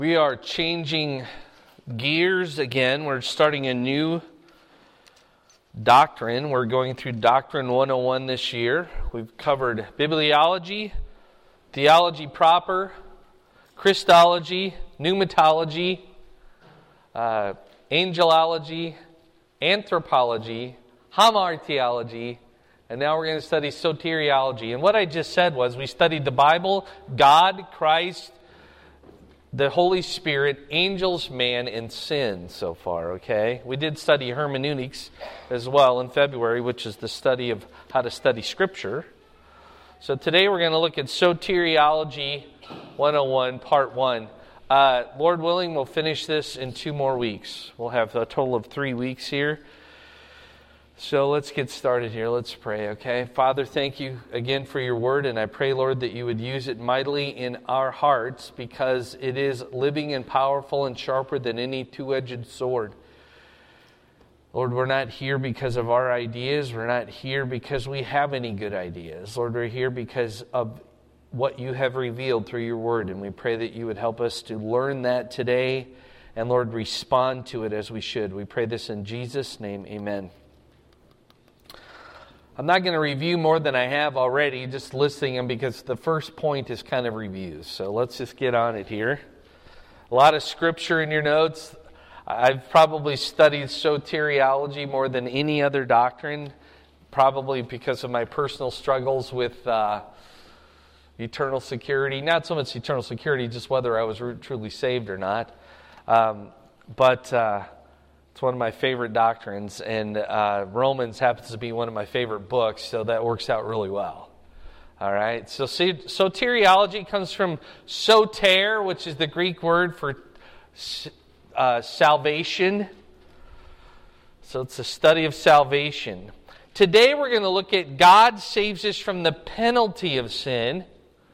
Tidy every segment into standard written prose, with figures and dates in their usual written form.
We are changing gears again. We're starting a new doctrine. We're going through Doctrine 101 this year. We've covered bibliology, theology proper, Christology, pneumatology, angelology, anthropology, hamartiology, and now we're going to study soteriology. And what I just said was we studied the Bible, God, Christ, the Holy Spirit, angels, man, and sin so far, okay? We did study hermeneutics as well in February, which is the study of how to study Scripture. So today we're going to look at Soteriology 101, Part 1. Lord willing, we'll finish this in 2 more weeks. We'll have a total of 3 weeks here. So let's get started here. Let's pray, okay? Father, thank you again for your word, and I pray, Lord, that you would use it mightily in our hearts because it is living and powerful and sharper than any two-edged sword. Lord, we're not here because of our ideas. We're not here because we have any good ideas. Lord, we're here because of what you have revealed through your word, and we pray that you would help us to learn that today and, Lord, respond to it as we should. We pray this in Jesus' name, amen. I'm not going to review more than I have already, just listing them because the first point is kind of reviews. So let's just get on it here. A lot of scripture in your notes. I've probably studied soteriology more than any other doctrine, probably because of my personal struggles with eternal security. Not so much eternal security, just whether I was truly saved or not. But it's one of my favorite doctrines, and Romans happens to be one of my favorite books, so that works out really well. All right, so soteriology comes from soter, which is the Greek word for salvation. So it's a study of salvation. Today we're going to look at God saves us from the penalty of sin.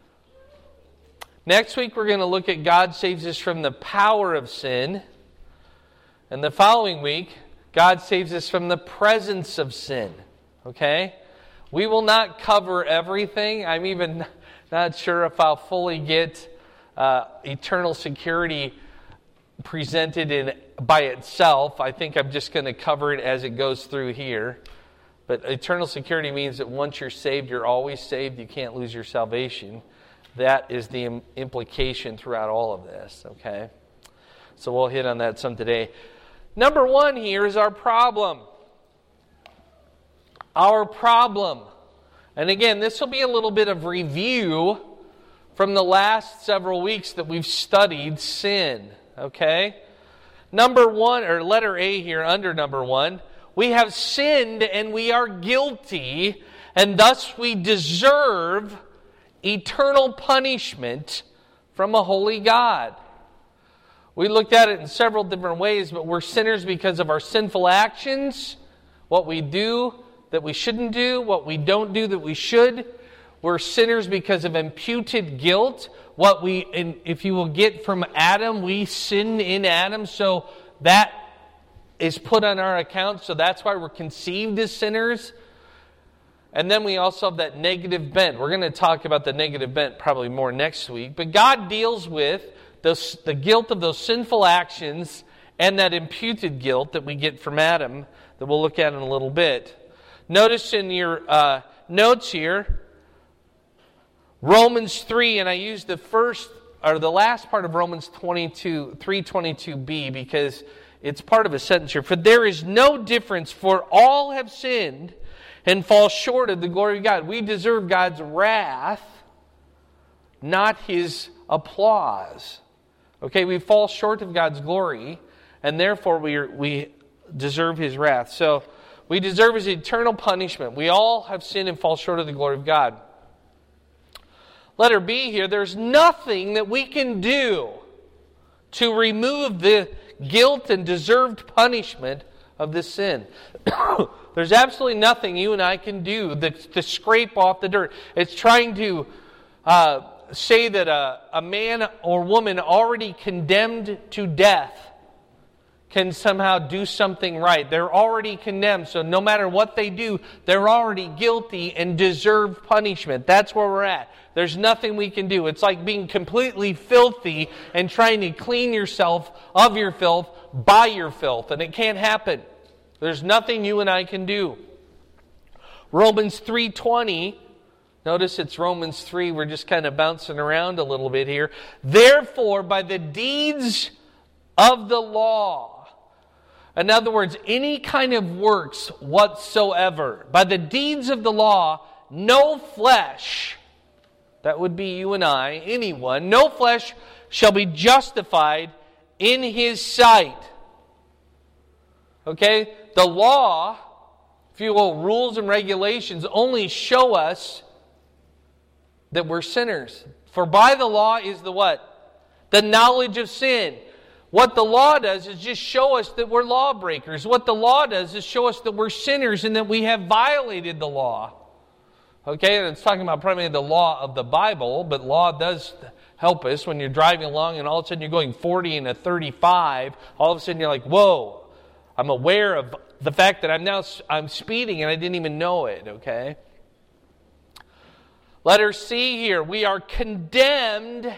Next week we're going to look at God saves us from the power of sin. And the following week, God saves us from the presence of sin. Okay? We will not cover everything. I'm even not sure if I'll fully get eternal security presented by itself. I think I'm just going to cover it as it goes through here. But eternal security means that once you're saved, you're always saved. You can't lose your salvation. That is the implication throughout all of this. Okay? So we'll hit on that some today. Number 1 here is our problem. Our problem. And again, this will be a little bit of review from the last several weeks that we've studied sin. Okay? Number 1, or letter A here under number 1, we have sinned and we are guilty, and thus we deserve eternal punishment from a holy God. We looked at it in several different ways, but we're sinners because of our sinful actions, what we do that we shouldn't do, what we don't do that we should. We're sinners because of imputed guilt, what we, if you will get from Adam, we sinned in Adam, so that is put on our account, so that's why we're conceived as sinners. And then we also have that negative bent. We're going to talk about the negative bent probably more next week, but God deals with the guilt of those sinful actions and that imputed guilt that we get from Adam that we'll look at in a little bit. Notice in your notes here, Romans 3, and I used the last part of Romans 3:22b because it's part of a sentence here. For there is no difference, for all have sinned and fall short of the glory of God. We deserve God's wrath, not His applause. Okay, we fall short of God's glory, and therefore we deserve His wrath. So we deserve His eternal punishment. We all have sinned and fall short of the glory of God. Letter B here, there's nothing that we can do to remove the guilt and deserved punishment of this sin. There's absolutely nothing you and I can do to scrape off the dirt. It's trying to say that a man or woman already condemned to death can somehow do something right. They're already condemned, so no matter what they do, they're already guilty and deserve punishment. That's where we're at. There's nothing we can do. It's like being completely filthy and trying to clean yourself of your filth by your filth, and it can't happen. There's nothing you and I can do. Romans 3:20, notice it's Romans 3, we're just kind of bouncing around a little bit here. Therefore, by the deeds of the law, in other words, any kind of works whatsoever, by the deeds of the law, no flesh, that would be you and I, anyone, no flesh shall be justified in his sight. Okay? The law, if you will, rules and regulations only show us that we're sinners. For by the law is the what? The knowledge of sin. What the law does is just show us that we're lawbreakers. What the law does is show us that we're sinners and that we have violated the law. Okay, and it's talking about primarily the law of the Bible, but law does help us when you're driving along and all of a sudden you're going 40 and a 35. All of a sudden you're like, whoa, I'm aware of the fact that I'm speeding and I didn't even know it, okay? Letter C here, we are condemned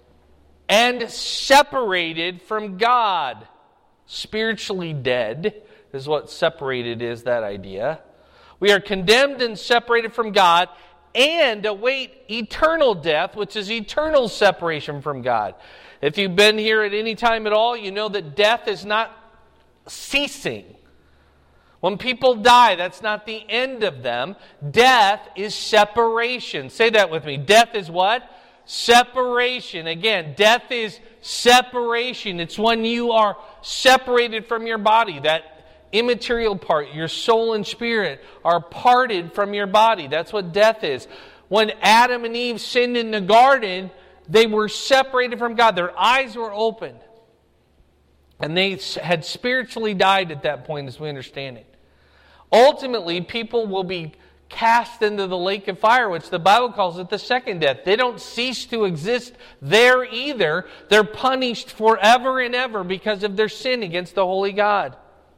and separated from God. Spiritually dead is what separated is, that idea. We are condemned and separated from God and await eternal death, which is eternal separation from God. If you've been here at any time at all, you know that death is not ceasing. When people die, that's not the end of them. Death is separation. Say that with me. Death is what? Separation. Again, death is separation. It's when you are separated from your body. That immaterial part, your soul and spirit, are parted from your body. That's what death is. When Adam and Eve sinned in the garden, they were separated from God. Their eyes were opened. And they had spiritually died at that point, as we understand it. Ultimately, people will be cast into the lake of fire, which the Bible calls it the second death. They don't cease to exist there either. They're punished forever and ever because of their sin against the holy God.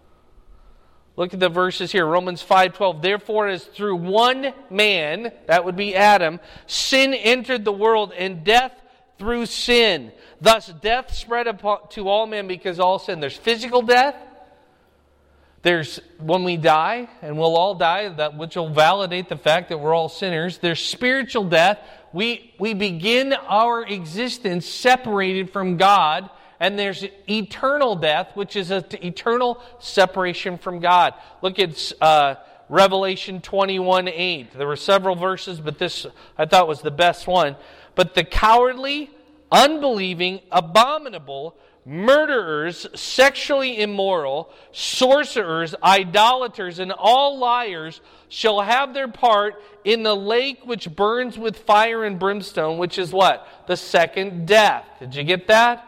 Look at the verses here. Romans 5:12. Therefore, as through one man, that would be Adam, sin entered the world, and death through sin. Thus death spread to all men because all sin. There's physical death. There's when we die, and we'll all die, that which will validate the fact that we're all sinners. There's spiritual death. We begin our existence separated from God. And there's eternal death, which is an eternal separation from God. Look at Revelation 21:8. There were several verses, but this I thought was the best one. But the cowardly, unbelieving, abominable, murderers, sexually immoral, sorcerers, idolaters, and all liars shall have their part in the lake which burns with fire and brimstone, which is what? The second death. Did you get that?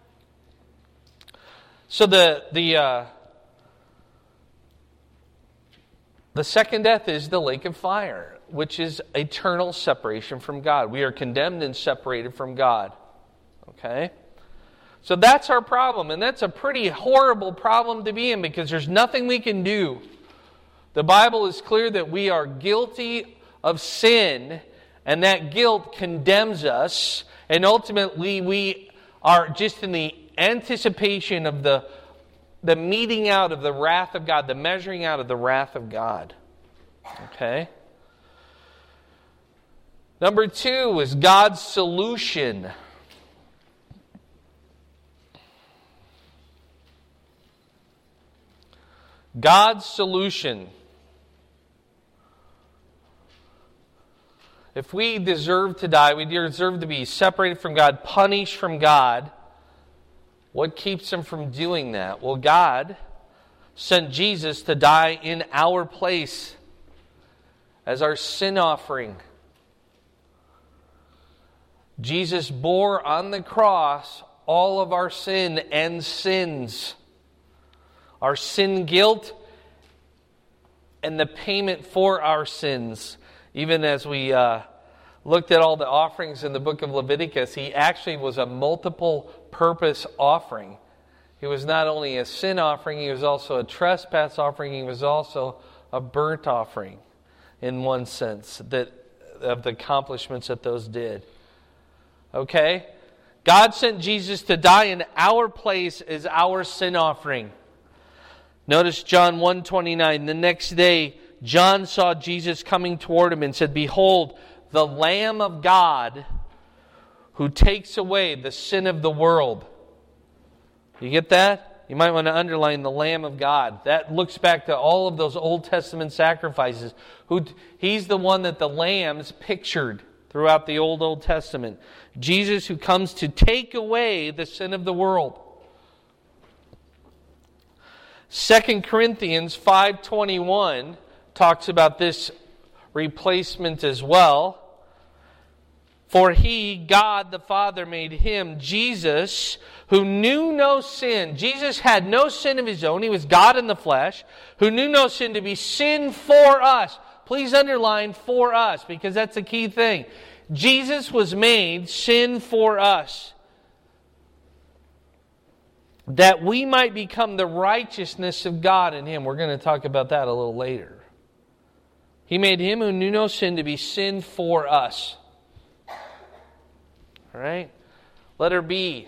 So the second death is the lake of fire, which is eternal separation from God. We are condemned and separated from God. Okay? So that's our problem, and that's a pretty horrible problem to be in because there's nothing we can do. The Bible is clear that we are guilty of sin, and that guilt condemns us, and ultimately we are just in the anticipation of the meting out of the wrath of God, the measuring out of the wrath of God. Okay? Number 2 is God's solution. God's solution. If we deserve to die, we deserve to be separated from God, punished from God, what keeps Him from doing that? Well, God sent Jesus to die in our place as our sin offering. Jesus bore on the cross all of our sin and sins. Our sin guilt and the payment for our sins. Even as we looked at all the offerings in the book of Leviticus, he actually was a multiple purpose offering. He was not only a sin offering, He was also a trespass offering. He was also a burnt offering in one sense of the accomplishments that those did. Okay? God sent Jesus to die in our place as our sin offering. Notice John 1:29. The next day, John saw Jesus coming toward him and said, "Behold, the Lamb of God who takes away the sin of the world." You get that? You might want to underline the Lamb of God. That looks back to all of those Old Testament sacrifices. He's the one that the lambs pictured throughout the Old Testament. Jesus who comes to take away the sin of the world. 2 Corinthians 5:21 talks about this replacement as well. For He, God the Father, made Him, Jesus, who knew no sin. Jesus had no sin of His own. He was God in the flesh, who knew no sin, to be sin for us. Please underline "for us," because that's a key thing. Jesus was made sin for us, that we might become the righteousness of God in Him. We're going to talk about that a little later. He made Him who knew no sin to be sin for us. All right? Letter B.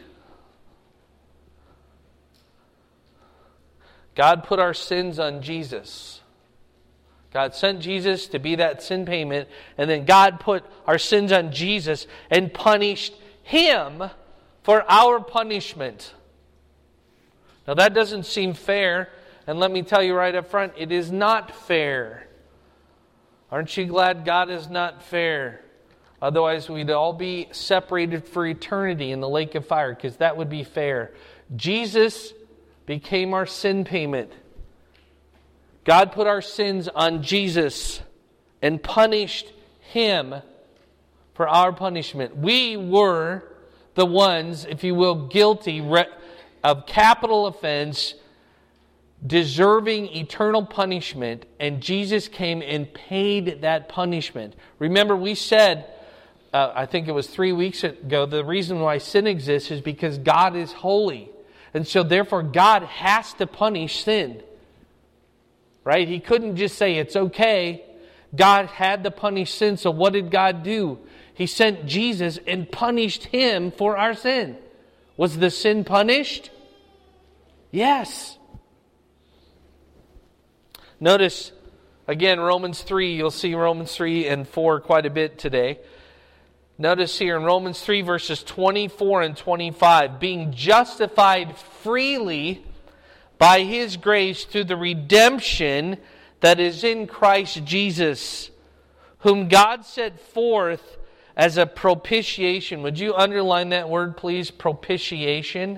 God put our sins on Jesus. God sent Jesus to be that sin payment, and then God put our sins on Jesus and punished Him for our punishment. Now that doesn't seem fair, and let me tell you right up front, it is not fair. Aren't you glad God is not fair? Otherwise we'd all be separated for eternity in the lake of fire, because that would be fair. Jesus became our sin payment. God put our sins on Jesus and punished Him for our punishment. We were the ones, if you will, guilty of capital offense, deserving eternal punishment, and Jesus came and paid that punishment. Remember, we said, I think it was 3 weeks ago, the reason why sin exists is because God is holy. And so therefore God has to punish sin. Right? He couldn't just say it's okay. God had to punish sin. So what did God do? He sent Jesus and punished Him for our sin. Was the sin punished? Yes. Notice, again, Romans 3. You'll see Romans 3 and 4 quite a bit today. Notice here in Romans 3 verses 24 and 25. Being justified freely by His grace through the redemption that is in Christ Jesus, whom God set forth as a propitiation. Would you underline that word, please? Propitiation.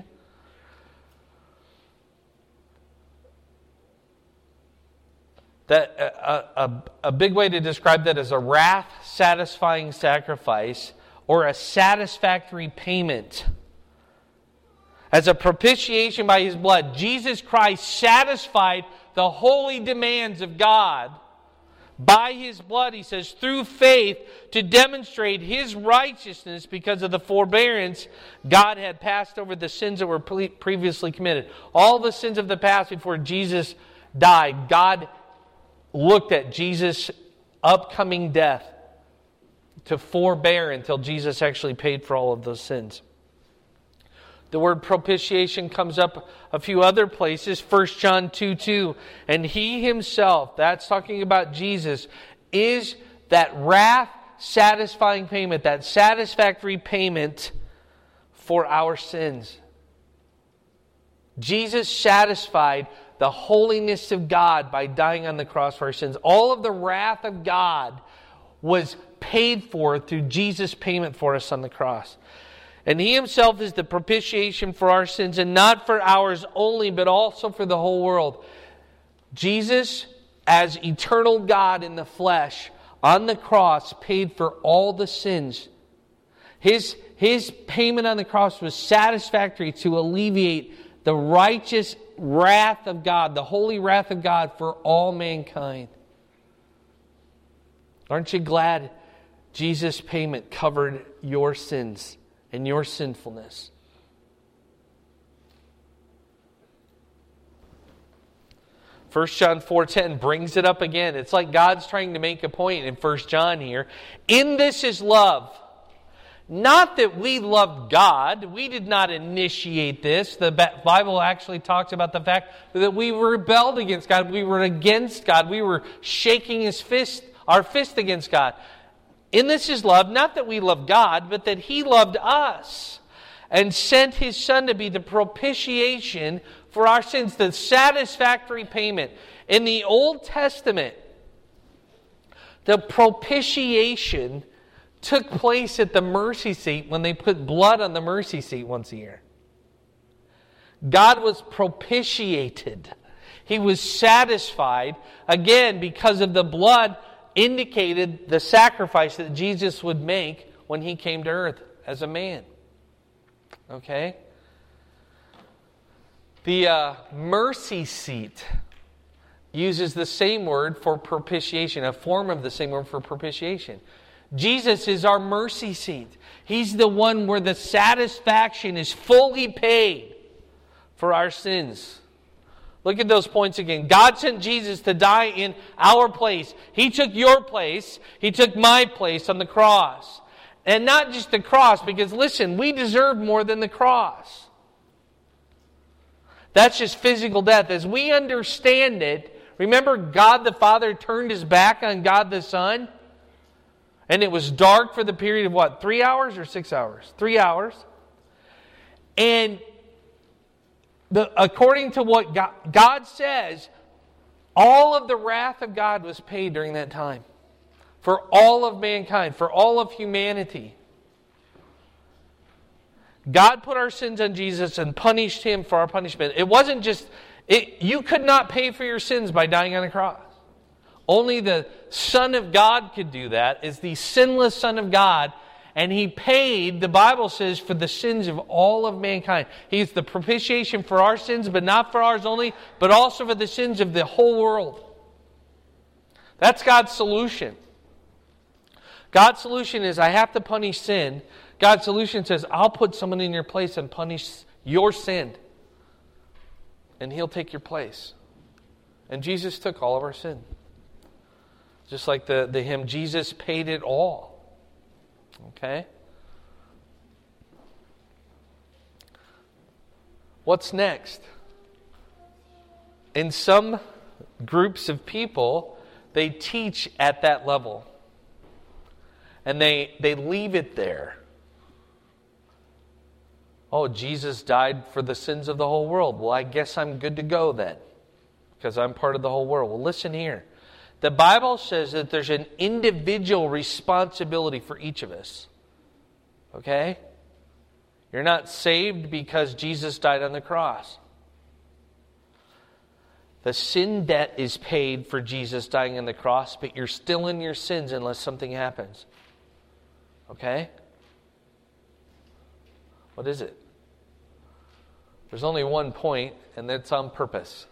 That a big way to describe that is a wrath-satisfying sacrifice or a satisfactory payment. As a propitiation by His blood, Jesus Christ satisfied the holy demands of God by His blood, He says, through faith to demonstrate His righteousness because of the forbearance God had passed over the sins that were previously committed. All the sins of the past before Jesus died, God looked at Jesus' upcoming death to forbear until Jesus actually paid for all of those sins. The word propitiation comes up a few other places. 1 John 2:2. And He Himself, that's talking about Jesus, is that wrath-satisfying payment, that satisfactory payment for our sins. Jesus satisfied the holiness of God by dying on the cross for our sins. All of the wrath of God was paid for through Jesus' payment for us on the cross. And He Himself is the propitiation for our sins, and not for ours only, but also for the whole world. Jesus, as eternal God in the flesh, on the cross, paid for all the sins. His payment on the cross was satisfactory to alleviate the righteous wrath of God, the holy wrath of God for all mankind. Aren't you glad Jesus' payment covered your sins and your sinfulness? 1 John 4:10 brings it up again. It's like God's trying to make a point in 1 John here. In this is love. Not that we loved God. We did not initiate this. The Bible actually talks about the fact that we rebelled against God. We were against God. We were shaking our fist against God. In this is love, not that we love God, but that He loved us and sent His Son to be the propitiation for our sins, the satisfactory payment. In the Old Testament, the propitiation took place at the mercy seat when they put blood on the mercy seat once a year. God was propitiated. He was satisfied, again, because of the blood indicated the sacrifice that Jesus would make when He came to earth as a man. Okay? The mercy seat uses the same word for propitiation, a form of the same word for propitiation. Jesus is our mercy seat. He's the one where the satisfaction is fully paid for our sins. Look at those points again. God sent Jesus to die in our place. He took your place. He took my place on the cross. And not just the cross, because listen, we deserve more than the cross. That's just physical death. As we understand it, remember God the Father turned His back on God the Son? And it was dark for the period of what? 3 hours or 6 hours? 3 hours. And according to what God says, all of the wrath of God was paid during that time. For all of mankind, for all of humanity. God put our sins on Jesus and punished Him for our punishment. It wasn't just, you could not pay for your sins by dying on a cross. Only the Son of God could do that, is the sinless Son of God. And He paid, the Bible says, for the sins of all of mankind. He's the propitiation for our sins, but not for ours only, but also for the sins of the whole world. That's God's solution. God's solution is, I have to punish sin. God's solution says, I'll put someone in your place and punish your sin. And He'll take your place. And Jesus took all of our sin. Just like the hymn, Jesus paid it all. Okay? What's next? In some groups of people, they teach at that level. And they leave it there. Oh, Jesus died for the sins of the whole world. Well, I guess I'm good to go then, because I'm part of the whole world. Well, listen here. The Bible says that there's an individual responsibility for each of us. Okay? You're not saved because Jesus died on the cross. The sin debt is paid for Jesus dying on the cross, but you're still in your sins unless something happens. Okay? What is it? There's only one point, and that's on purpose.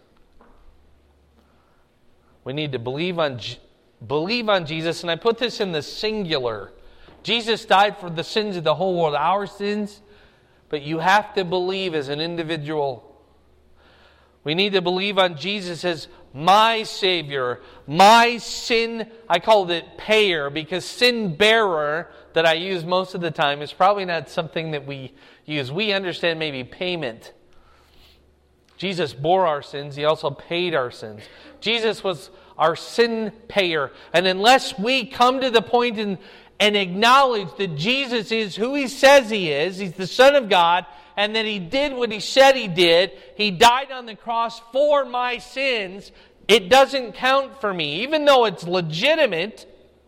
We need to believe on Jesus, and I put this in the singular. Jesus died for the sins of the whole world, our sins, but you have to believe as an individual. We need to believe on Jesus as my Savior, my sin, I called it payer, because sin bearer, that I use most of the time, is probably not something that we use. We understand maybe payment. Jesus bore our sins. He also paid our sins. Jesus was our sin payer. And unless we come to the point and acknowledge that Jesus is who He says He is, He's the Son of God, and that He did what He said He did, He died on the cross for my sins, it doesn't count for me. Even though it's legitimate,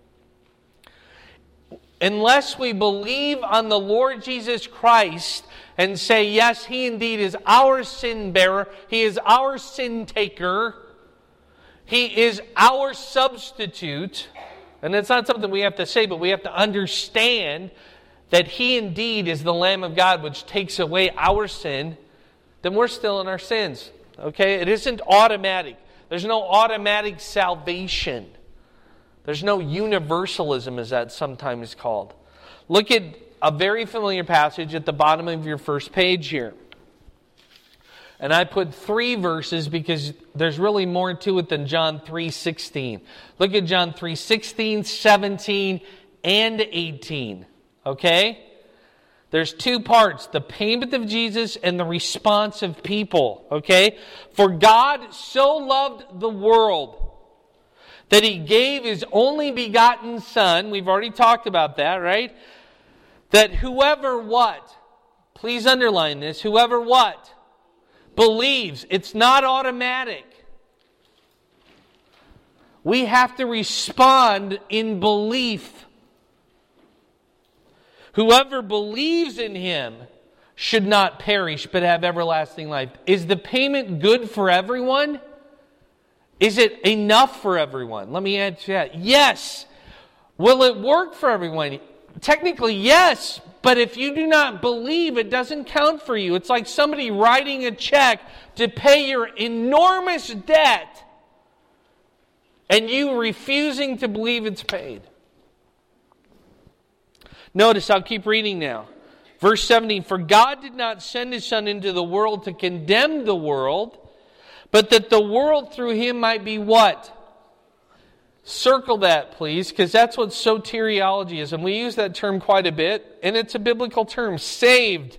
unless we believe on the Lord Jesus Christ and say, yes, He indeed is our sin bearer, He is our sin taker, He is our substitute. And it's not something we have to say, but we have to understand that He indeed is the Lamb of God which takes away our sin. Then we're still in our sins. Okay? It isn't automatic. There's no automatic salvation. There's no universalism, as that sometimes is called. Look at a very familiar passage at the bottom of your first page here. And I put 3 verses because there's really more to it than John 3:16. Look at John 3:16, 17, and 18. Okay? There's 2 parts, the payment of Jesus and the response of people. Okay? For God so loved the world that He gave His only begotten Son. We've already talked about that, right? That whoever what? Please underline this. Whoever what? Believes. It's not automatic. We have to respond in belief. Whoever believes in Him should not perish but have everlasting life. Is the payment good for everyone? Is it enough for everyone? Let me answer that. Yes. Will it work for everyone? Technically, yes. But if you do not believe, it doesn't count for you. It's like somebody writing a check to pay your enormous debt and you refusing to believe it's paid. Notice, I'll keep reading now. Verse 17, for God did not send His Son into the world to condemn the world, but that the world through Him might be what? Circle that, please, because that's what soteriology is. And we use that term quite a bit, and it's a biblical term, saved.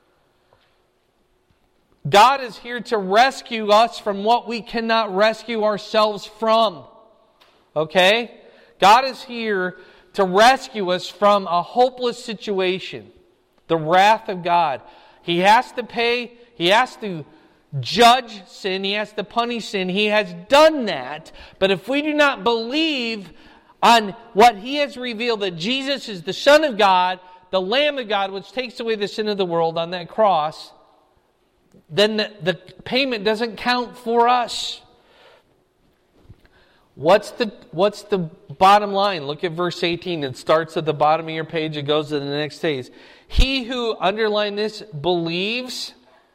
God is here to rescue us from what we cannot rescue ourselves from. Okay? God is here to rescue us from a hopeless situation. The wrath of God. He has to pay, He has to judge sin, He has to punish sin. He has done that. But if we do not believe on what He has revealed, that Jesus is the Son of God, the Lamb of God, which takes away the sin of the world on that cross, then the payment doesn't count for us. What's the bottom line? Look at verse 18. It starts at the bottom of your page. It goes to the next page. He who, underline this, believes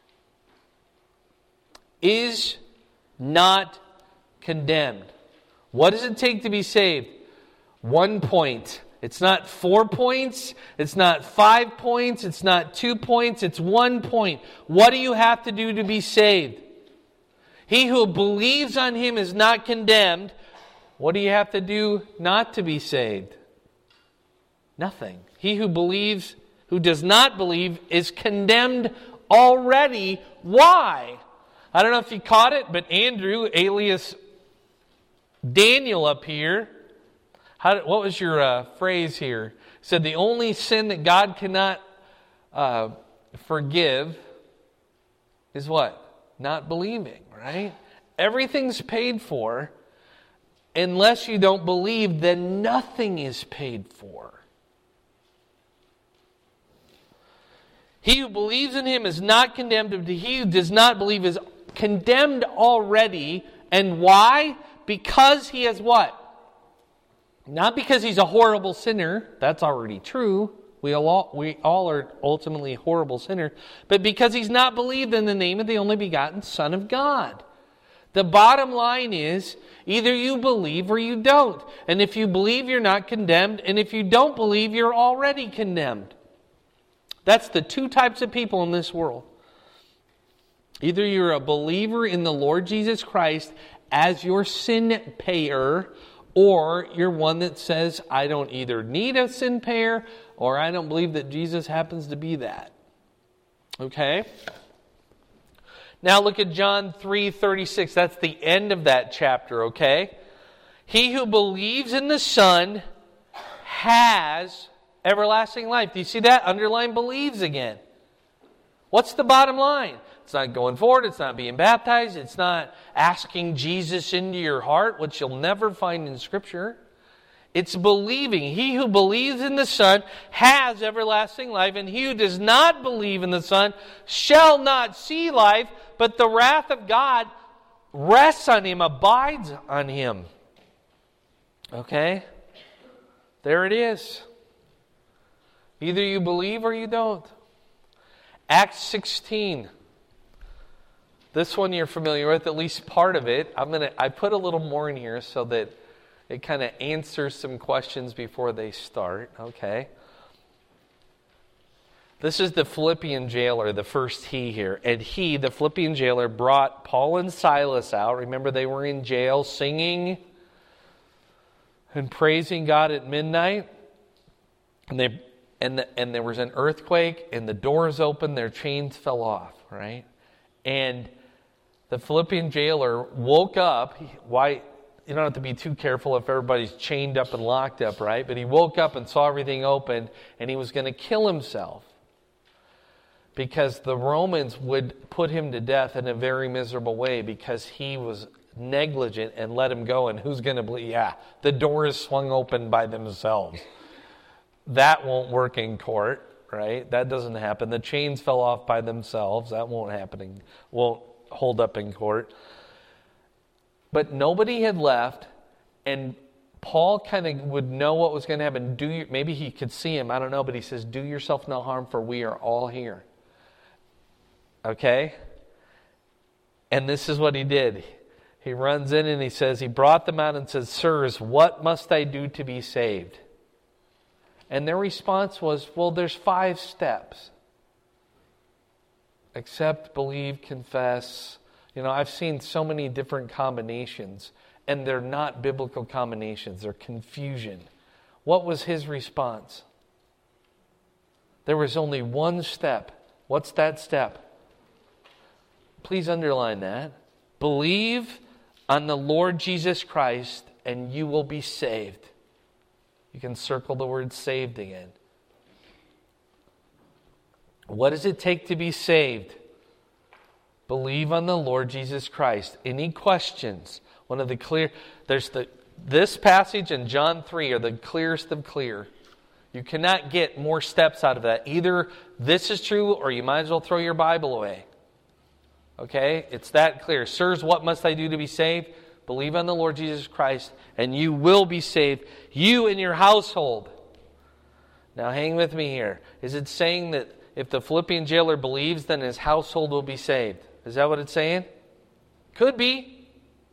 is not condemned. What does it take to be saved? 1 point. It's not 4 points. It's not 5 points. It's not 2 points. It's 1 point. What do you have to do to be saved? He who believes on Him is not condemned. What do you have to do not to be saved? Nothing. He who believes, who does not believe, is condemned already. Why? I don't know if you caught it, but Andrew, alias Daniel up here, what was your phrase here? He said the only sin that God cannot forgive is what? Not believing, right? Everything's paid for. Unless you don't believe, then nothing is paid for. He who believes in Him is not condemned, but he who does not believe is condemned already. And why? Because he has what? Not because he's a horrible sinner. That's already true. We all are ultimately horrible sinners. But because he's not believed in the name of the only begotten Son of God. The bottom line is, either you believe or you don't. And if you believe, you're not condemned. And if you don't believe, you're already condemned. That's the 2 types of people in this world. Either you're a believer in the Lord Jesus Christ as your sin payer, or you're one that says, I don't either need a sin payer, or I don't believe that Jesus happens to be that. Okay? Now look at John 3:36. That's the end of that chapter, okay? He who believes in the Son has everlasting life. Do you see that? Underline believes again. What's the bottom line? It's not going forward. It's not being baptized. It's not asking Jesus into your heart, which you'll never find in Scripture. It's believing. He who believes in the Son has everlasting life, and he who does not believe in the Son shall not see life, but the wrath of God rests on him, abides on him. Okay? There it is. Either you believe or you don't. Acts 16. This one you're familiar with, at least part of it. I put a little more in here so that it kind of answers some questions before they start. Okay. This is the Philippian jailer, the first he here. And he, the Philippian jailer, brought Paul and Silas out. Remember, they were in jail singing and praising God at midnight. And there was an earthquake, and the doors opened, their chains fell off, right? And the Philippian jailer woke up. Why? You don't have to be too careful if everybody's chained up and locked up, right? But he woke up and saw everything open, and he was going to kill himself because the Romans would put him to death in a very miserable way because he was negligent and let him go. And who's going to believe? Yeah, the doors swung open by themselves. That won't work in court, right? That doesn't happen. The chains fell off by themselves. That won't happen. Won't hold up in court. But nobody had left, and Paul kind of would know what was going to happen. Maybe he could see him, I don't know, but he says, "Do yourself no harm, for we are all here." Okay? And this is what he did. He runs in and he says, he brought them out and says, "Sirs, what must I do to be saved?" And their response was, well, there's 5 steps. Accept, believe, confess. I've seen so many different combinations, and they're not biblical combinations. They're confusion. What was his response? There was only one step. What's that step? Please underline that. Believe on the Lord Jesus Christ, and you will be saved. You can circle the word saved again. What does it take to be saved? Believe on the Lord Jesus Christ. Any questions? This passage and John 3 are the clearest of clear. You cannot get more steps out of that. Either this is true or you might as well throw your Bible away. Okay? It's that clear. Sirs, what must I do to be saved? Believe on the Lord Jesus Christ, and you will be saved, you and your household. Now hang with me here. Is it saying that if the Philippian jailer believes, then his household will be saved? Is that what it's saying? Could be.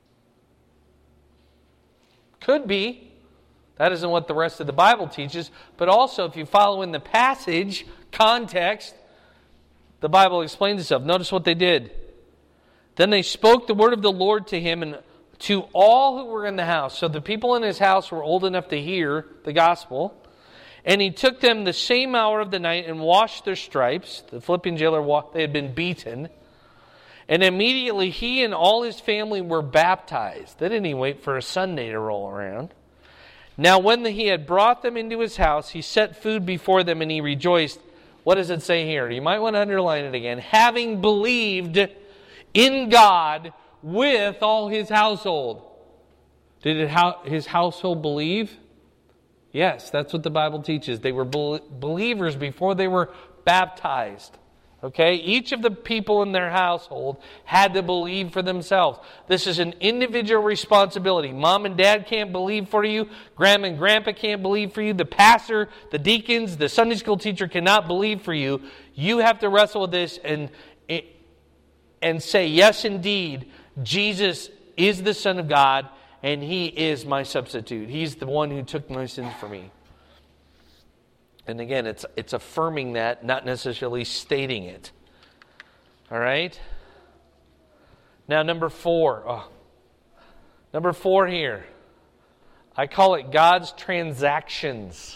Could be. That isn't what the rest of the Bible teaches. But also, if you follow in the passage, context, the Bible explains itself. Notice what they did. Then they spoke the word of the Lord to him and to all who were in the house. So the people in his house were old enough to hear the gospel. And he took them the same hour of the night and washed their stripes. The Philippian jailer, they had been beaten. And immediately he and all his family were baptized. They didn't even wait for a Sunday to roll around. Now when he had brought them into his house, he set food before them and he rejoiced. What does it say here? You might want to underline it again. Having believed in God with all his household. Did his household believe? Yes, that's what the Bible teaches. They were believers before they were baptized. Okay? Each of the people in their household had to believe for themselves. This is an individual responsibility. Mom and dad can't believe for you. Grandma and grandpa can't believe for you. The pastor, the deacons, the Sunday school teacher cannot believe for you. You have to wrestle with this and say, yes, indeed, Jesus is the Son of God, and He is my substitute. He's the one who took my sins for me. And again, it's affirming that, not necessarily stating it. All right? Now, number 4. Number 4 here. I call it God's transactions.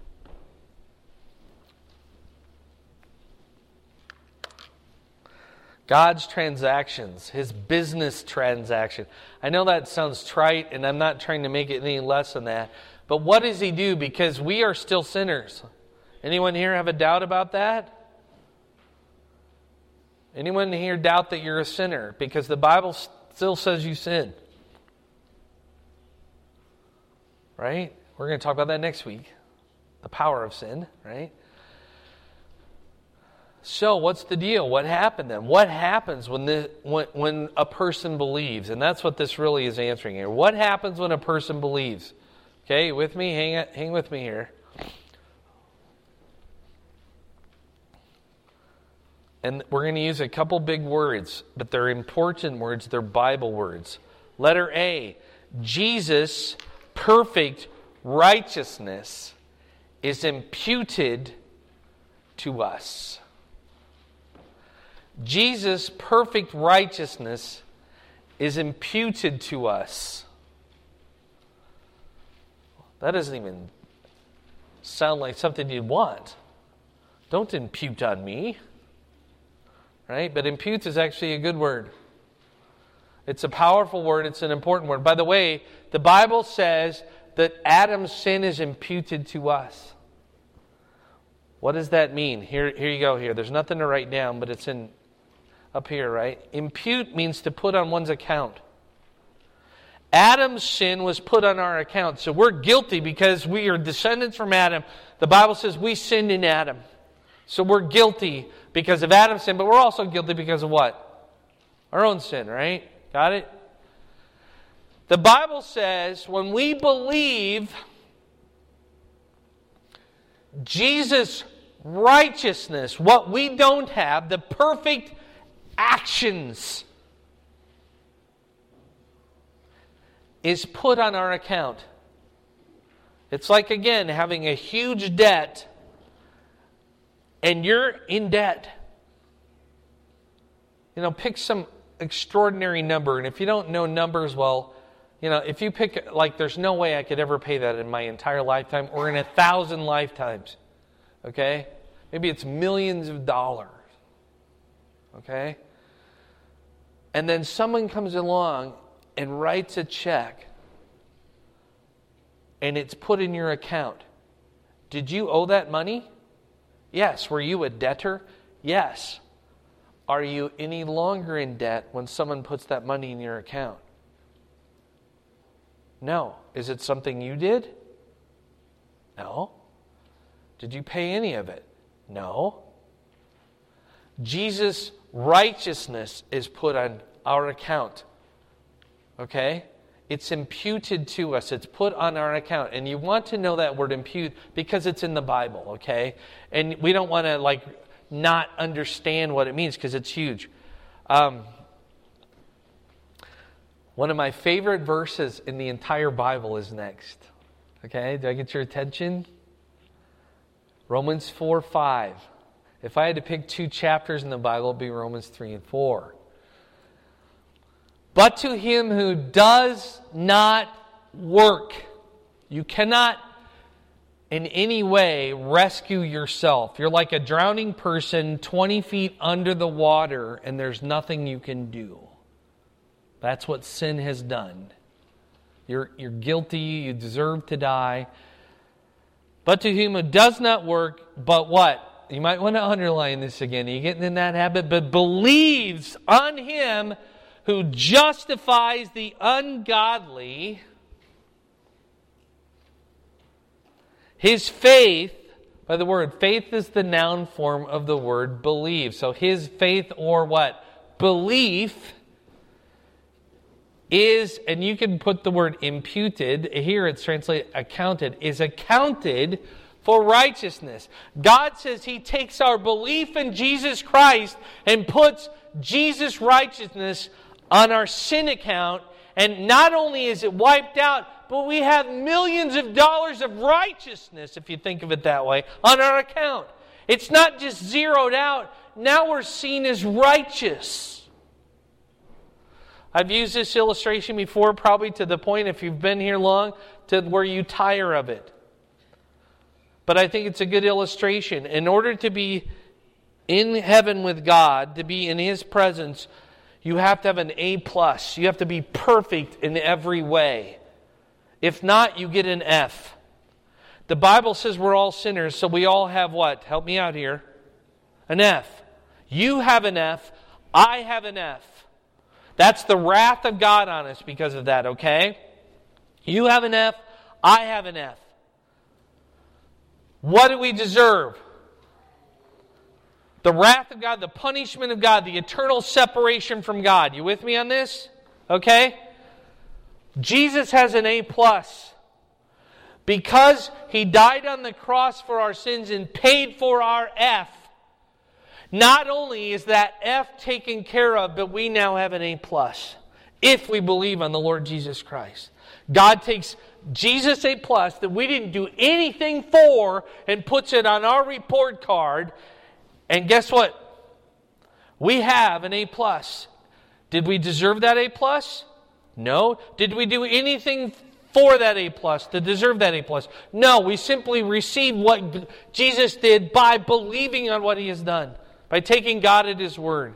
God's transactions, His business transaction. I know that sounds trite, and I'm not trying to make it any less than that. But what does He do? Because we are still sinners. Anyone here have a doubt about that? Anyone here doubt that you're a sinner? Because the Bible still says you sin. Right? We're going to talk about that next week. The power of sin, right? So what's the deal? What happened then? What happens when a person believes? And that's what this really is answering here. What happens when a person believes? Okay, with me? Hang with me here. And we're going to use a couple big words, but they're important words. They're Bible words. Letter A, Jesus' perfect righteousness is imputed to us. Jesus' perfect righteousness is imputed to us. That doesn't even sound like something you'd want. Don't impute on me. Right? But impute is actually a good word. It's a powerful word. It's an important word. By the way, the Bible says that Adam's sin is imputed to us. What does that mean? Here you go here. There's nothing to write down, but it's up here, right? Impute means to put on one's account. Adam's sin was put on our account. So we're guilty because we are descendants from Adam. The Bible says we sinned in Adam. So we're guilty because of Adam's sin, but we're also guilty because of what? Our own sin, right? Got it? The Bible says when we believe Jesus' righteousness, what we don't have, the perfect actions, is put on our account. It's like, again, having a huge debt and you're in debt. Pick some extraordinary number. And if you don't know numbers well, if you pick, there's no way I could ever pay that in my entire lifetime or in 1,000 lifetimes. Okay? Maybe it's millions of dollars. Okay? And then someone comes along and writes a check and it's put in your account. Did you owe that money? Yes. Were you a debtor? Yes. Are you any longer in debt when someone puts that money in your account? No. Is it something you did? No. Did you pay any of it? No. Jesus' righteousness is put on our account. Okay? It's imputed to us. It's put on our account. And you want to know that word impute because it's in the Bible, okay? And we don't want to not understand what it means because it's huge. One of my favorite verses in the entire Bible is next. Okay? Do I get your attention? Romans 4:5. If I had to pick 2 chapters in the Bible, it would be Romans 3 and 4. But to him who does not work, you cannot in any way rescue yourself. You're like a drowning person 20 feet under the water and there's nothing you can do. That's what sin has done. You're guilty, you deserve to die. But to him who does not work, but what? You might want to underline this again. Are you getting in that habit? But believes on him who justifies the ungodly. His faith, by the word, faith is the noun form of the word believe. So his faith or what? Belief is, and you can put the word imputed, here it's translated accounted, is accounted for righteousness. God says He takes our belief in Jesus Christ and puts Jesus' righteousness on our sin account, and not only is it wiped out, but we have millions of dollars of righteousness, if you think of it that way, on our account. It's not just zeroed out. Now we're seen as righteous. I've used this illustration before, probably to the point, if you've been here long, to where you tire of it. But I think it's a good illustration. In order to be in heaven with God, to be in His presence, you have to have an A+. You have to be perfect in every way. If not, you get an F. The Bible says we're all sinners, so we all have what? Help me out here. An F. You have an F. I have an F. That's the wrath of God on us because of that, okay? You have an F. I have an F. What do we deserve? The wrath of God, the punishment of God, the eternal separation from God. You with me on this? Okay? Jesus has an A+. Because He died on the cross for our sins and paid for our F, not only is that F taken care of, but we now have an A+. if we believe on the Lord Jesus Christ. God takes Jesus A+, that we didn't do anything for, and puts it on our report card. And guess what? We have an A+. Did we deserve that A+? No. Did we do anything for that A+, to deserve that A+? No. We simply received what Jesus did by believing on what He has done, by taking God at His word.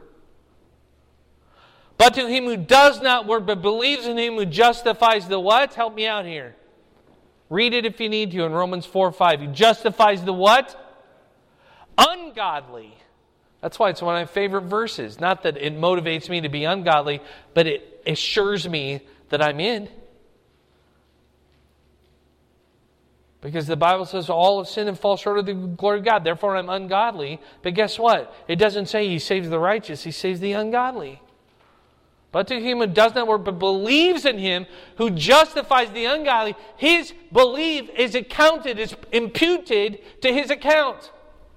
But to him who does not work, but believes in Him who justifies the what? Help me out here. Read it if you need to in Romans 4:5. He justifies the what? Ungodly. That's why it's one of my favorite verses. Not that it motivates me to be ungodly, but it assures me that I'm in. Because the Bible says all have sinned and fall short of the glory of God. Therefore I'm ungodly. But guess what? It doesn't say He saves the righteous. He saves the ungodly. But to him who does not work, but believes in Him who justifies the ungodly, his belief is accounted, is imputed to his account.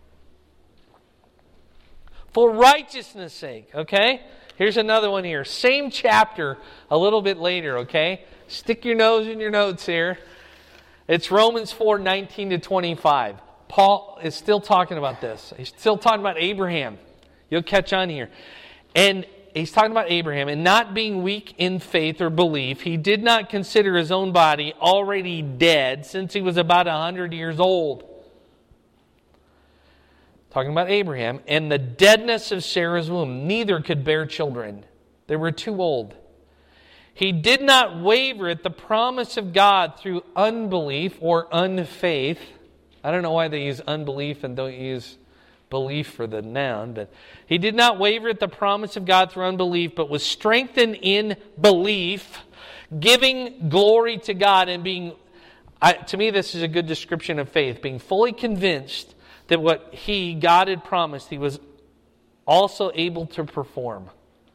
For righteousness' sake, okay? Here's another one here. Same chapter, a little bit later, okay? Stick your nose in your notes here. It's Romans 4:19-25. Paul is still talking about this. He's still talking about Abraham. You'll catch on here. And he's talking about Abraham, and not being weak in faith or belief, he did not consider his own body already dead since he was about 100 years old. Talking about Abraham, and the deadness of Sarah's womb, neither could bear children. They were too old. He did not waver at the promise of God through unbelief or unfaith. I don't know why they use unbelief and don't use belief for the noun, but he did not waver at the promise of God through unbelief, but was strengthened in belief, giving glory to God and being, to me this is a good description of faith, being fully convinced that what God had promised, He was also able to perform.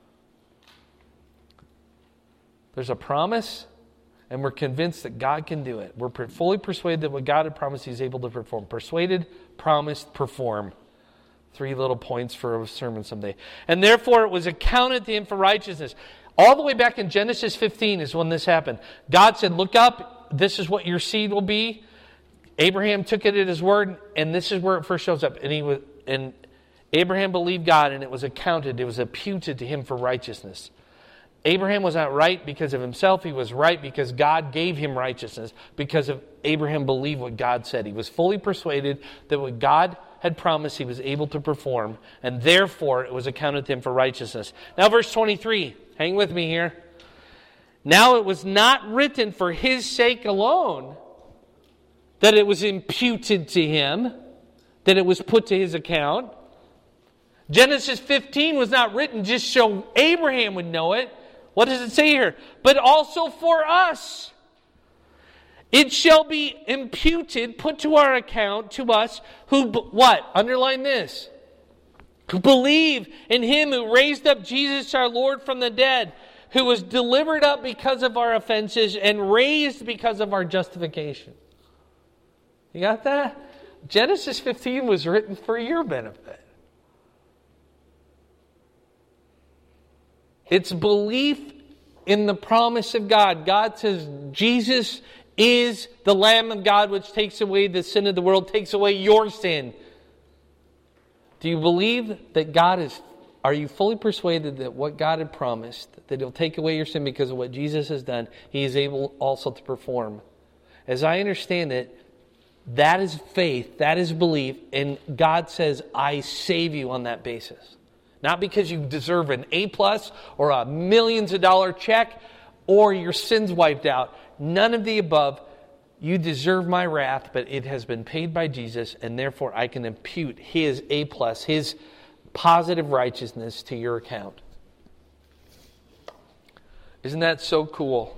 There's a promise, and we're convinced that God can do it. We're fully persuaded that what God had promised, He's able to perform. Persuaded, promised, perform. 3 little points for a sermon someday. And therefore it was accounted to him for righteousness. All the way back in Genesis 15 is when this happened. God said, look up, this is what your seed will be. Abraham took it at His word, and this is where it first shows up. And Abraham believed God, and it was accounted, it was imputed to him for righteousness. Abraham was not right because of himself. He was right because God gave him righteousness. Because of Abraham believed what God said. He was fully persuaded that what God had promised He was able to perform. And therefore it was accounted to him for righteousness. Now verse 23. Hang with me here. Now it was not written for his sake alone that it was imputed to him, that it was put to his account. Genesis 15 was not written just so Abraham would know it. What does it say here? But also for us. It shall be imputed, put to our account, to us, who, what? Underline this. Who believe in Him who raised up Jesus our Lord from the dead, who was delivered up because of our offenses and raised because of our justification. You got that? Genesis 15 was written for your benefit. It's belief in the promise of God. God says Jesus is the Lamb of God which takes away the sin of the world, takes away your sin. Do you believe that are you fully persuaded that what God had promised, that He'll take away your sin because of what Jesus has done, He is able also to perform? As I understand it, that is faith, that is belief, and God says, I save you on that basis. Not because you deserve an A+ or a millions of dollar check or your sins wiped out. None of the above. You deserve my wrath, but it has been paid by Jesus, and therefore I can impute His A+, His positive righteousness to your account. Isn't that so cool?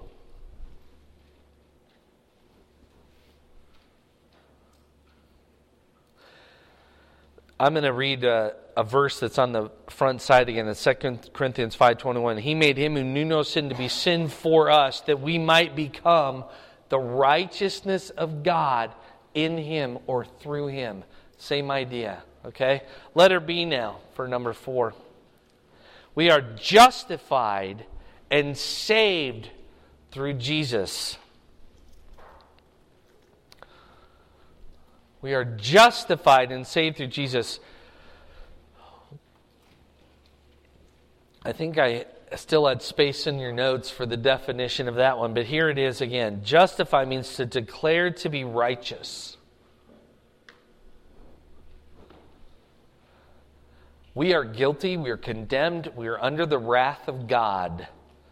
I'm going to read a verse that's on the front side again, in 2 Corinthians 5:21. He made Him who knew no sin to be sin for us, that we might become the righteousness of God in Him or through Him. Same idea, okay? Letter B now for number 4. We are justified and saved through Jesus. We are justified and saved through Jesus. I think I still had space in your notes for the definition of that one, but here it is again. Justify means to declare to be righteous. We are guilty, we are condemned, we are under the wrath of God.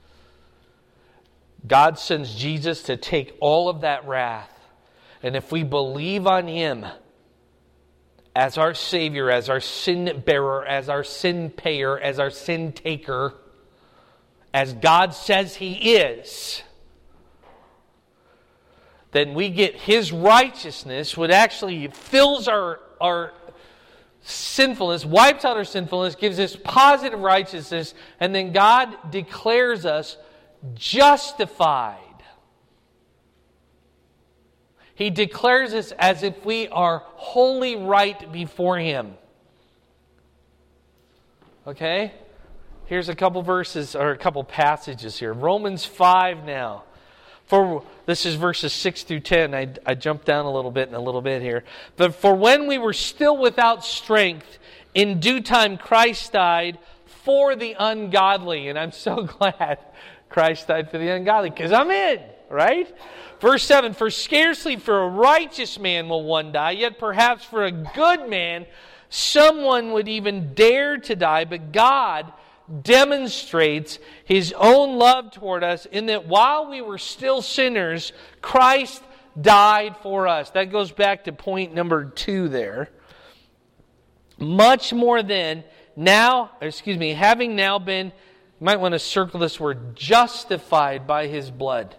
God sends Jesus to take all of that wrath. And if we believe on Him as our Savior, as our sin bearer, as our sin payer, as our sin taker, as God says He is, then we get His righteousness, which actually fills our sinfulness, wipes out our sinfulness, gives us positive righteousness, and then God declares us justified. He declares us as if we are wholly right before Him. Okay? Here's a couple verses, or a couple passages here. Romans 5 now. This is verses 6 through 10. I jumped down a little bit here. But for when we were still without strength, in due time Christ died for the ungodly. And I'm so glad Christ died for the ungodly, because I'm in, right? Verse 7, for scarcely for a righteous man will one die, yet perhaps for a good man someone would even dare to die. But God demonstrates His own love toward us in that while we were still sinners, Christ died for us. That goes back to point number 2 there. Much more than having now been, you might want to circle this word, justified by His blood.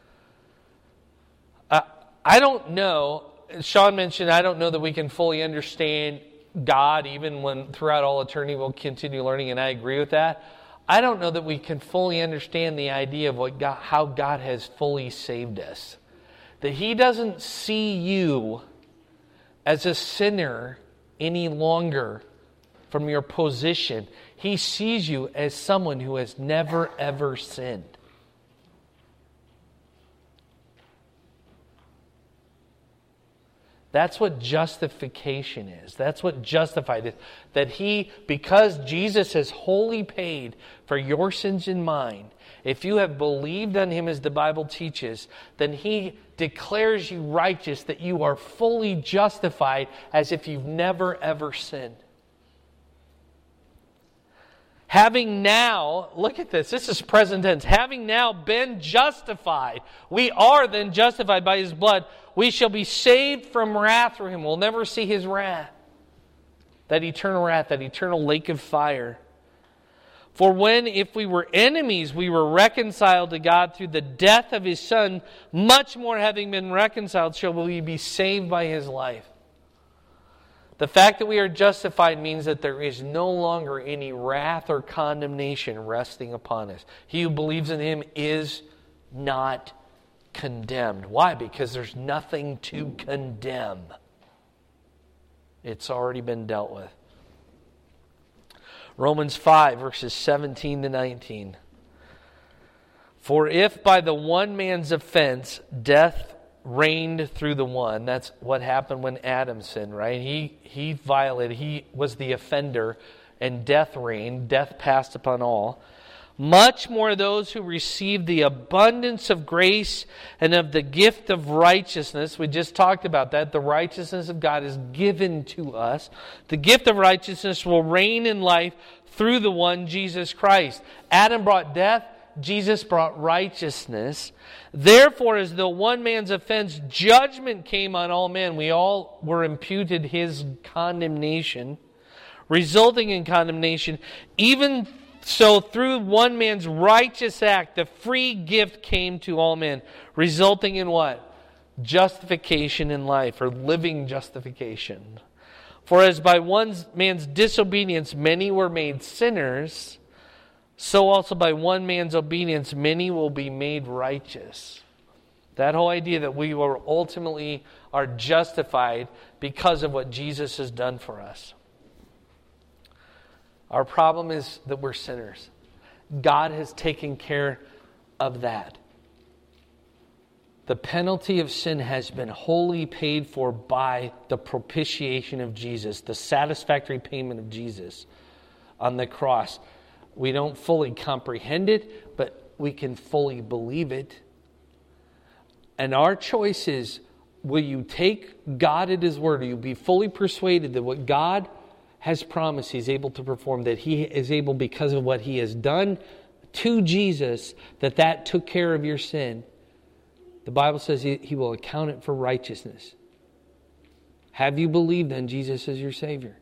I don't know, Sean mentioned, I don't know that we can fully understand God, even when throughout all eternity we'll continue learning, and I agree with that. I don't know that we can fully understand the idea of how God has fully saved us. That He doesn't see you as a sinner any longer from your position. He sees you as someone who has never ever sinned. That's what justification is. That's what justified is. That He, because Jesus has wholly paid for your sins and mine, if you have believed on Him as the Bible teaches, then He declares you righteous, that you are fully justified as if you've never ever sinned. Having now, look at this is present tense, having now been justified, we are then justified by His blood, we shall be saved from wrath through Him. We'll never see His wrath. That eternal wrath, that eternal lake of fire. For when, if we were enemies, we were reconciled to God through the death of His Son, much more having been reconciled, shall we be saved by His life. The fact that we are justified means that there is no longer any wrath or condemnation resting upon us. He who believes in Him is not condemned. Why? Because there's nothing to condemn. It's already been dealt with. Romans 5, verses 17 to 19. For if by the one man's offense death reigned through the one. That's what happened when Adam sinned, right? He violated, he was the offender, and death reigned. Death passed upon all. Much more those who receive the abundance of grace and of the gift of righteousness. We just talked about that. The righteousness of God is given to us. The gift of righteousness will reign in life through the one, Jesus Christ. Adam brought death. Jesus brought righteousness. Therefore, as though one man's offense, judgment came on all men. We all were imputed his condemnation, resulting in condemnation. Even so, through one man's righteous act, the free gift came to all men, resulting in what? Justification in life, or living justification. For as by one man's disobedience many were made sinners, so also by one man's obedience many will be made righteous. That whole idea that we will ultimately are justified because of what Jesus has done for us. Our problem is that we're sinners. God has taken care of that. The penalty of sin has been wholly paid for by the propitiation of Jesus, the satisfactory payment of Jesus on the cross. We don't fully comprehend it, but we can fully believe it. And our choice is, will you take God at His word? Will you be fully persuaded that what God has promised He's able to perform, that He is able because of what He has done to Jesus, that took care of your sin? The Bible says He will account it for righteousness. Have you believed on Jesus as your Savior?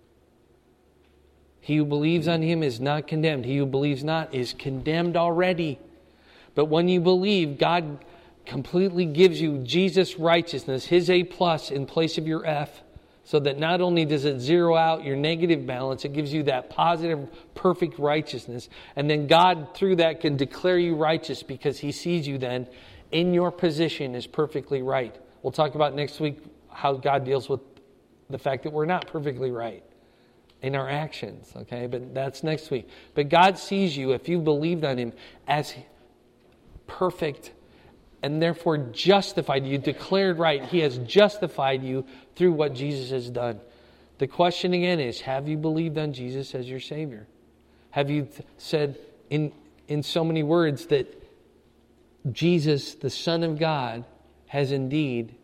He who believes on Him is not condemned. He who believes not is condemned already. But when you believe, God completely gives you Jesus' righteousness, His A+ in place of your F, so that not only does it zero out your negative balance, it gives you that positive, perfect righteousness. And then God, through that, can declare you righteous because He sees you then in your position as perfectly right. We'll talk about next week how God deals with the fact that we're not perfectly right in our actions, okay? But that's next week. But God sees you, if you believed on Him, as perfect and therefore justified you, declared right. He has justified you through what Jesus has done. The question again is, have you believed on Jesus as your Savior? Have you said in so many words that Jesus, the Son of God, has indeed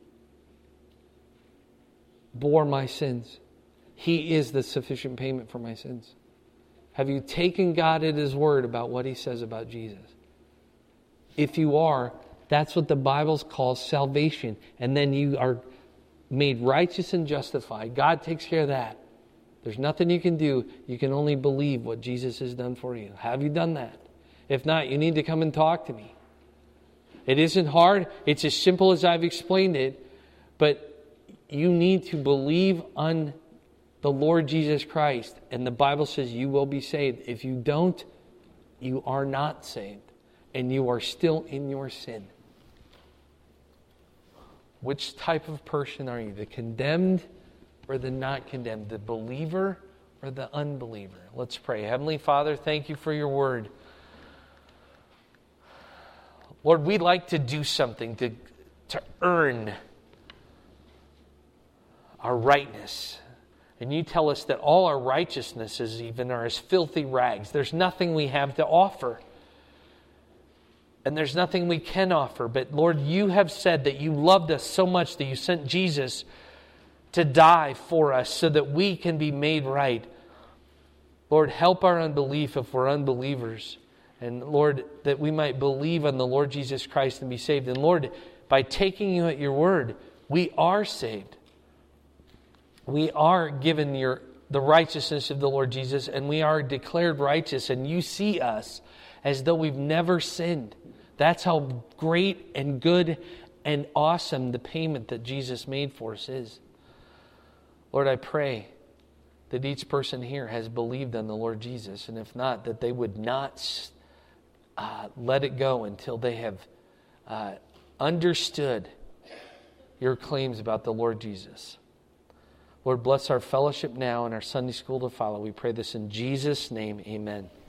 bore my sins? He is the sufficient payment for my sins. Have you taken God at His word about what He says about Jesus? If you are, that's what the Bible calls salvation. And then you are made righteous and justified. God takes care of that. There's nothing you can do. You can only believe what Jesus has done for you. Have you done that? If not, you need to come and talk to me. It isn't hard. It's as simple as I've explained it. But you need to believe on the Lord Jesus Christ. And the Bible says you will be saved. If you don't, you are not saved. And you are still in your sin. Which type of person are you? The condemned or the not condemned? The believer or the unbeliever? Let's pray. Heavenly Father, thank you for your word. Lord, we'd like to do something to earn our rightness. And you tell us that all our righteousnesses even are as filthy rags. There's nothing we have to offer. And there's nothing we can offer. But Lord, you have said that you loved us so much that you sent Jesus to die for us so that we can be made right. Lord, help our unbelief if we're unbelievers. And Lord, that we might believe on the Lord Jesus Christ and be saved. And Lord, by taking you at your word, we are saved. We are given the righteousness of the Lord Jesus, and we are declared righteous. And you see us as though we've never sinned. That's how great and good and awesome the payment that Jesus made for us is. Lord, I pray that each person here has believed on the Lord Jesus. And if not, that they would not let it go until they have understood your claims about the Lord Jesus. Lord, bless our fellowship now and our Sunday school to follow. We pray this in Jesus' name. Amen.